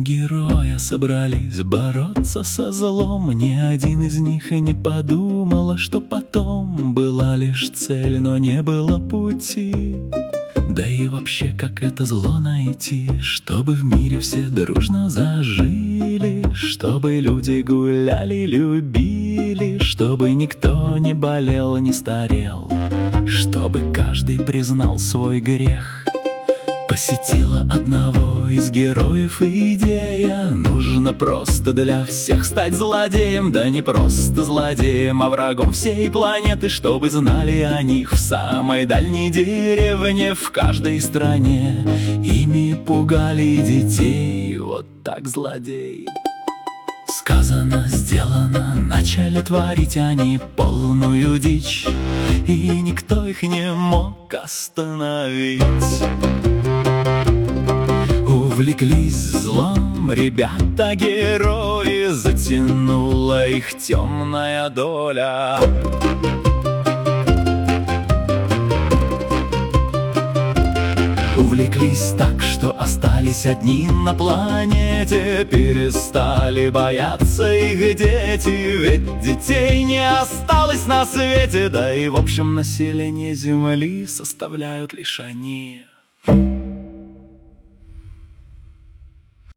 героя собрались бороться со злом. Ни один из них и не подумал, что потом была лишь цель, но не было пути. Да и вообще, как это зло найти, чтобы в мире все дружно зажили, чтобы люди гуляли, любили, чтобы никто не болел, не старел, чтобы каждый признал свой грех. Посетила одного из героев идея: нужно просто для всех стать злодеем. Да не просто злодеем, а врагом всей планеты, чтобы знали о них в самой дальней деревне, в каждой стране. Ими пугали детей, вот так злодей. Сказано, сделано, начали творить они полную дичь, и никто их не мог остановить. Увлеклись злом ребята-герои, затянула их темная доля. Увлеклись так, что остались одни на планете, перестали бояться их дети, ведь детей не осталось на свете, да и в общем население Земли составляют лишь они.